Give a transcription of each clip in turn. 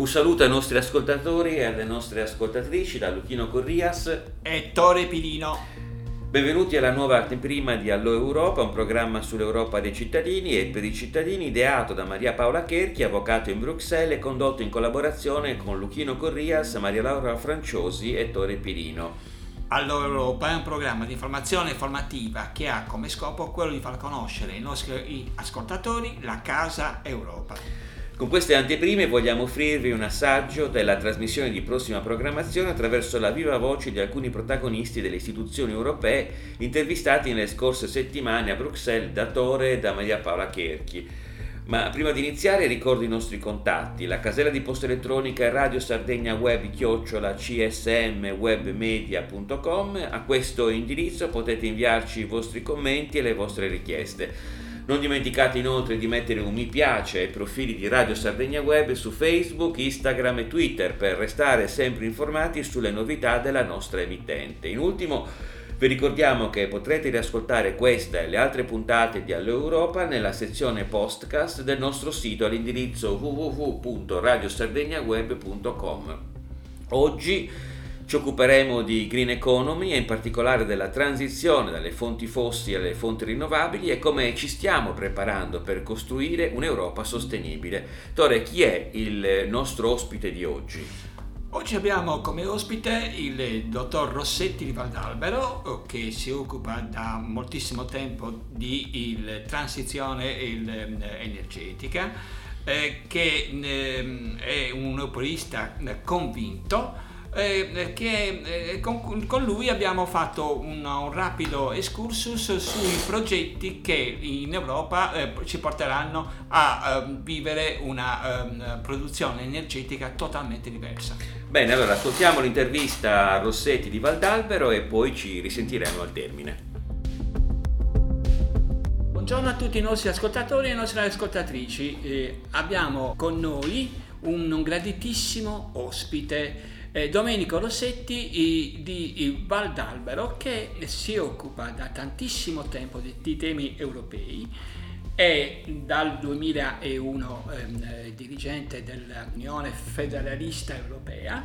Un saluto ai nostri ascoltatori e alle nostre ascoltatrici da Luchino Corrias e Tore Pilino. Benvenuti alla nuova anteprima di Allo Europa, un programma sull'Europa dei cittadini e per i cittadini ideato da Maria Paola Cherchi, avvocato in Bruxelles e condotto in collaborazione con Luchino Corrias, Maria Laura Franciosi e Tore Pilino. Allo Europa è un programma di informazione formativa che ha come scopo quello di far conoscere ai nostri ascoltatori la Casa Europa. Con queste anteprime vogliamo offrirvi un assaggio della trasmissione di prossima programmazione attraverso la viva voce di alcuni protagonisti delle istituzioni europee intervistati nelle scorse settimane a Bruxelles da Tore e da Maria Paola Cherchi. Ma prima di iniziare ricordo i nostri contatti. La casella di posta elettronica è radiosardegnaweb@csmwebmedia.com. A questo indirizzo potete inviarci i vostri commenti e le vostre richieste. Non dimenticate inoltre di mettere un mi piace ai profili di Radio Sardegna Web su Facebook, Instagram e Twitter per restare sempre informati sulle novità della nostra emittente. In ultimo, vi ricordiamo che potrete riascoltare questa e le altre puntate di Allo Europa nella sezione podcast del nostro sito all'indirizzo www.radiosardegnaweb.com. Oggi ci occuperemo di green economy e in particolare della transizione dalle fonti fossili alle fonti rinnovabili e come ci stiamo preparando per costruire un'Europa sostenibile. Tore, chi è il nostro ospite di oggi? Oggi abbiamo come ospite il dottor Rossetti di Valdalbero, che si occupa da moltissimo tempo di transizione energetica, che è un europeista convinto. Con lui abbiamo fatto un rapido excursus sui progetti che in Europa ci porteranno a vivere una produzione energetica totalmente diversa. Bene, allora ascoltiamo l'intervista a Rossetti di Valdalbero e poi ci risentiremo al termine. Buongiorno a tutti i nostri ascoltatori e le nostre ascoltatrici. Abbiamo con noi un graditissimo ospite, Domenico Rossetti di Valdalbero, che si occupa da tantissimo tempo di temi europei. È dal 2001 dirigente dell'Unione Federalista Europea,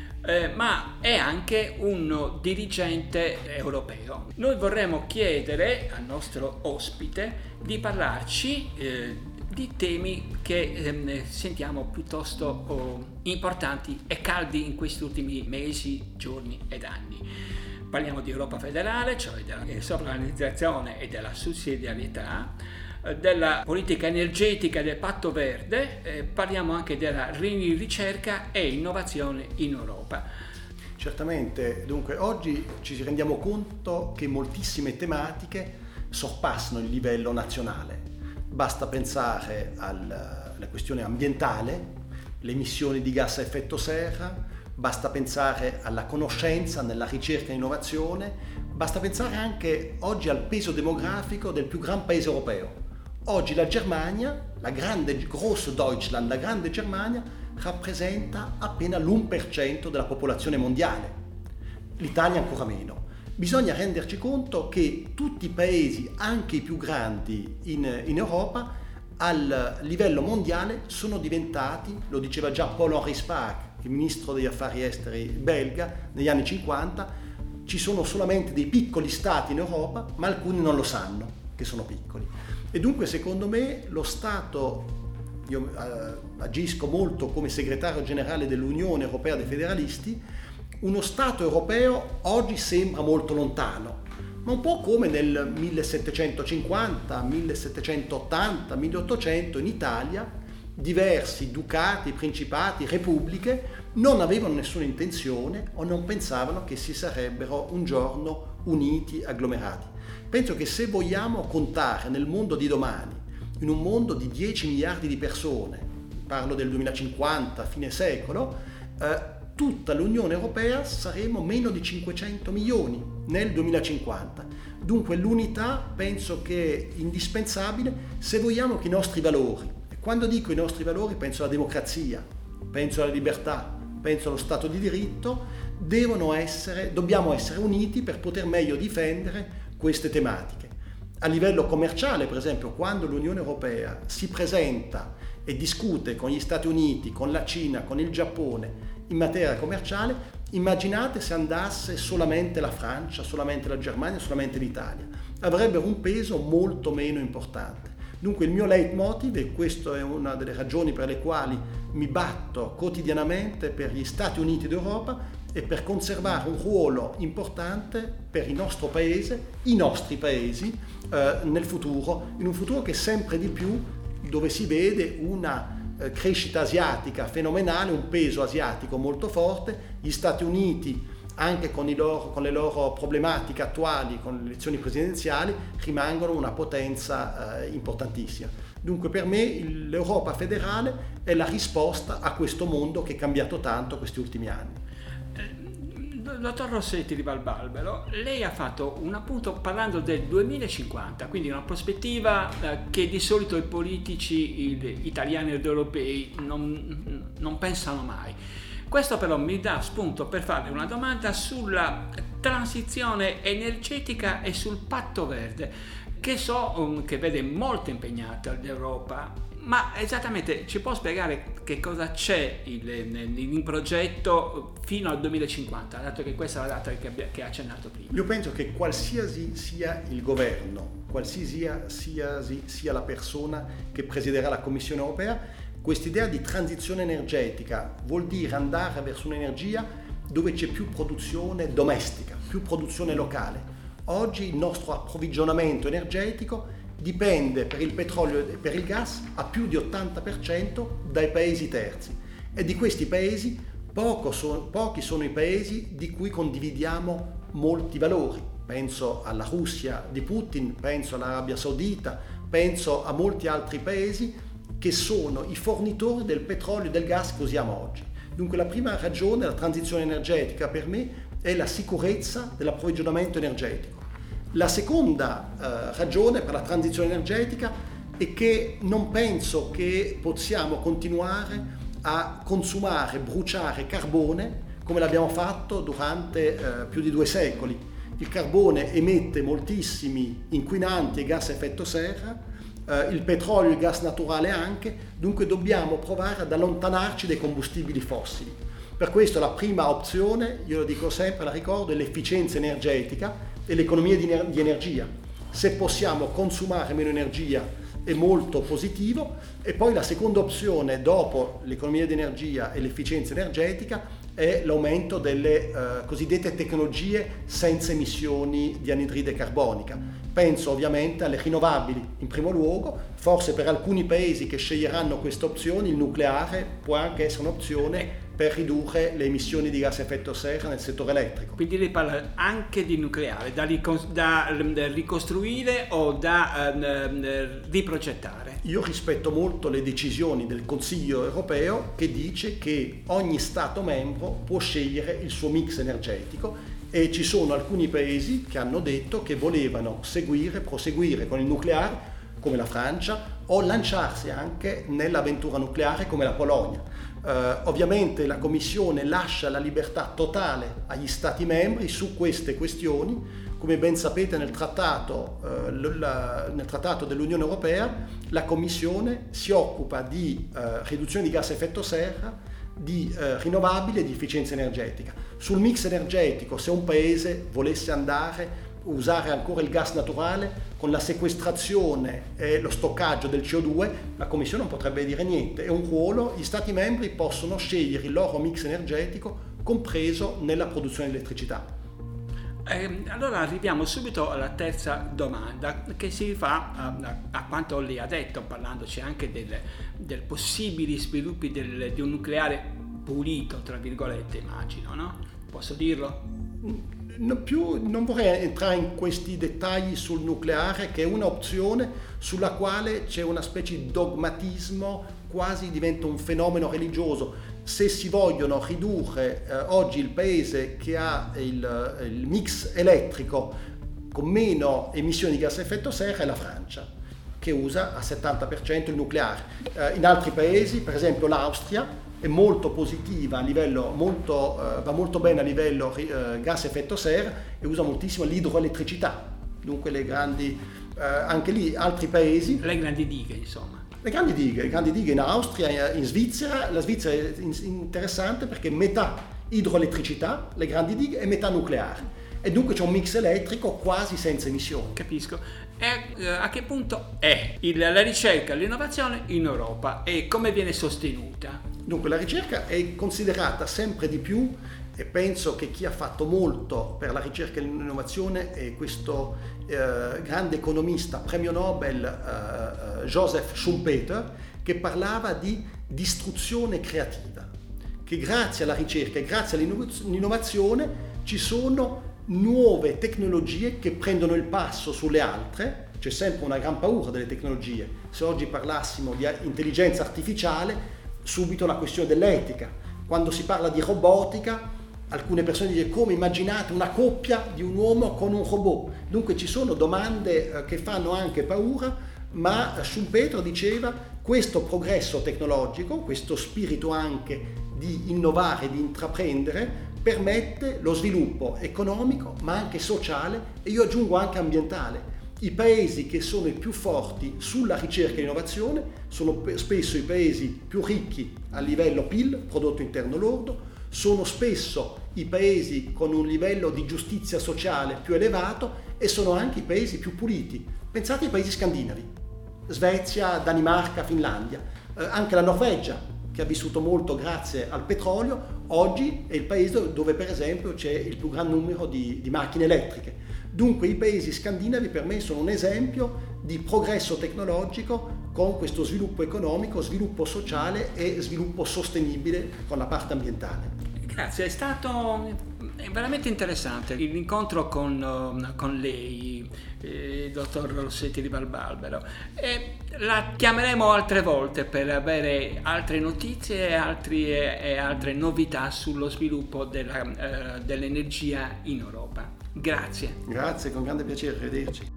ma è anche un dirigente europeo. Noi vorremmo chiedere al nostro ospite di parlarci di temi che sentiamo piuttosto importanti e caldi in questi ultimi mesi, giorni ed anni. Parliamo di Europa federale, cioè della sovranizzazione e della sussidiarietà, della politica energetica del Patto Verde, parliamo anche della ricerca e innovazione in Europa. Certamente, dunque oggi ci rendiamo conto che moltissime tematiche sorpassano il livello nazionale. Basta pensare alla questione ambientale, le emissioni di gas a effetto serra, basta pensare alla conoscenza nella ricerca e innovazione, basta pensare anche oggi al peso demografico del più gran paese europeo. Oggi la Germania, grosso Deutschland, la grande Germania, rappresenta appena l'1% della popolazione mondiale, l'Italia ancora meno. Bisogna renderci conto che tutti i paesi, anche i più grandi in Europa, al livello mondiale sono diventati, lo diceva già Paul-Henri Spaak, il ministro degli affari esteri belga, negli anni 50, ci sono solamente dei piccoli stati in Europa, ma alcuni non lo sanno che sono piccoli. E dunque secondo me lo Stato, io agisco molto come segretario generale dell'Unione Europea dei Federalisti, uno Stato europeo oggi sembra molto lontano, ma un po' come nel 1750, 1780, 1800 in Italia, diversi ducati, principati, repubbliche non avevano nessuna intenzione o non pensavano che si sarebbero un giorno uniti, agglomerati. Penso che se vogliamo contare nel mondo di domani, in un mondo di 10 miliardi di persone, parlo del 2050, fine secolo, tutta l'Unione Europea saremo meno di 500 milioni nel 2050. Dunque l'unità penso che è indispensabile se vogliamo che i nostri valori, e quando dico i nostri valori penso alla democrazia, penso alla libertà, penso allo Stato di diritto, dobbiamo essere uniti per poter meglio difendere queste tematiche. A livello commerciale, per esempio, quando l'Unione Europea si presenta e discute con gli Stati Uniti, con la Cina, con il Giappone in materia commerciale, immaginate se andasse solamente la Francia, solamente la Germania, solamente l'Italia. Avrebbero un peso molto meno importante. Dunque il mio leitmotiv, e questa è una delle ragioni per le quali mi batto quotidianamente per gli Stati Uniti d'Europa, è per conservare un ruolo importante per il nostro paese, i nostri paesi, nel futuro, in un futuro che sempre di più, dove si vede una crescita asiatica fenomenale, un peso asiatico molto forte, gli Stati Uniti anche con le loro problematiche attuali, con le elezioni presidenziali, rimangono una potenza importantissima. Dunque per me l'Europa federale è la risposta a questo mondo che è cambiato tanto questi ultimi anni. Dottor Rossetti di Valbalbero, lei ha fatto un appunto parlando del 2050, quindi una prospettiva che di solito i politici italiani ed europei non pensano mai. Questo però mi dà spunto per farle una domanda sulla transizione energetica e sul patto verde, che vede molto impegnata l'Europa. Ma esattamente ci può spiegare che cosa c'è in progetto fino al 2050, dato che questa è la data che ha accennato prima? Io penso che qualsiasi sia il governo, qualsiasi sia la persona che presiderà la Commissione europea, quest'idea di transizione energetica vuol dire andare verso un'energia dove c'è più produzione domestica, più produzione locale. Oggi il nostro approvvigionamento energetico dipende per il petrolio e per il gas a più di 80% dai paesi terzi, e di questi paesi pochi sono i paesi di cui condividiamo molti valori. Penso alla Russia di Putin, penso all'Arabia Saudita, penso a molti altri paesi che sono i fornitori del petrolio e del gas che usiamo oggi. Dunque la prima ragione della transizione energetica per me è la sicurezza dell'approvvigionamento energetico. La seconda ragione per la transizione energetica è che non penso che possiamo continuare a consumare, bruciare carbone come l'abbiamo fatto durante più di 2 secoli. Il carbone emette moltissimi inquinanti e gas a effetto serra, il petrolio e il gas naturale anche, dunque dobbiamo provare ad allontanarci dai combustibili fossili. Per questo la prima opzione, io lo dico sempre, la ricordo, è l'efficienza energetica e l'economia di energia. Se possiamo consumare meno energia è molto positivo. E poi la seconda opzione dopo l'economia di energia e l'efficienza energetica è l'aumento delle cosiddette tecnologie senza emissioni di anidride carbonica. Penso ovviamente alle rinnovabili in primo luogo, forse per alcuni paesi che sceglieranno queste opzioni il nucleare può anche essere un'opzione per ridurre le emissioni di gas a effetto serra nel settore elettrico. Quindi lei parla anche di nucleare, da ricostruire o da riprogettare? Io rispetto molto le decisioni del Consiglio europeo che dice che ogni Stato membro può scegliere il suo mix energetico, e ci sono alcuni paesi che hanno detto che volevano proseguire con il nucleare come la Francia o lanciarsi anche nell'avventura nucleare come la Polonia. Ovviamente la Commissione lascia la libertà totale agli Stati membri su queste questioni. Come ben sapete nel trattato dell'Unione Europea la Commissione si occupa di riduzione di gas a effetto serra, di rinnovabili e di efficienza energetica. Sul mix energetico, se un paese volesse usare ancora il gas naturale con la sequestrazione e lo stoccaggio del CO2, la Commissione non potrebbe dire niente. È un ruolo, gli Stati membri possono scegliere il loro mix energetico compreso nella produzione di elettricità. Allora arriviamo subito alla terza domanda, che si rifà a quanto lei ha detto, parlandoci anche del possibili sviluppi di un nucleare pulito, tra virgolette, immagino, no? Posso dirlo? Non vorrei entrare in questi dettagli sul nucleare, che è un'opzione sulla quale c'è una specie di dogmatismo, quasi diventa un fenomeno religioso. Se si vogliono ridurre oggi il paese che ha il mix elettrico con meno emissioni di gas a effetto serra è la Francia, che usa al 70% il nucleare. In altri paesi, per esempio l'Austria, è molto positiva a livello va molto bene a livello gas a effetto serra e usa moltissimo l'idroelettricità. Dunque le grandi anche lì altri paesi. Le grandi dighe, insomma. Le grandi dighe in Austria, in Svizzera. La Svizzera è interessante perché metà idroelettricità, le grandi dighe, e metà nucleare. E dunque c'è un mix elettrico quasi senza emissioni. Capisco. E a che punto è la ricerca e l'innovazione in Europa e come viene sostenuta? Dunque la ricerca è considerata sempre di più, e penso che chi ha fatto molto per la ricerca e l'innovazione è questo grande economista, premio Nobel Joseph Schumpeter, che parlava di distruzione creativa, che grazie alla ricerca e grazie all'innovazione ci sono nuove tecnologie che prendono il passo sulle altre. C'è sempre una gran paura delle tecnologie. Se oggi parlassimo di intelligenza artificiale, subito la questione dell'etica. Quando si parla di robotica, alcune persone dicono: come immaginate una coppia di un uomo con un robot? Dunque ci sono domande che fanno anche paura, ma Schumpeter diceva: questo progresso tecnologico, questo spirito anche di innovare, di intraprendere, permette lo sviluppo economico ma anche sociale, e io aggiungo anche ambientale. I paesi che sono i più forti sulla ricerca e innovazione sono spesso i paesi più ricchi a livello PIL, prodotto interno lordo, sono spesso i paesi con un livello di giustizia sociale più elevato e sono anche i paesi più puliti. Pensate ai paesi scandinavi, Svezia, Danimarca, Finlandia, anche la Norvegia, che ha vissuto molto grazie al petrolio, oggi è il paese dove per esempio c'è il più gran numero di macchine elettriche. Dunque i paesi scandinavi per me sono un esempio di progresso tecnologico con questo sviluppo economico, sviluppo sociale e sviluppo sostenibile con la parte ambientale. Grazie, è stato veramente interessante l'incontro con lei, dottor Rossetti di Val Barbaro. La chiameremo altre volte per avere altre notizie e altre novità sullo sviluppo dell'energia in Europa. Grazie. Grazie, con grande piacere, arrivederci.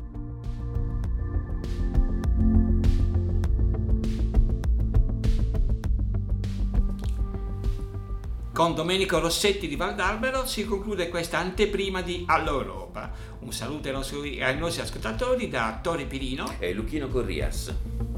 Con Domenico Rossetti di Val d'Albero si conclude questa anteprima di All'Europa. Un saluto ai nostri ascoltatori da Tori Pirino e Luchino Corrias.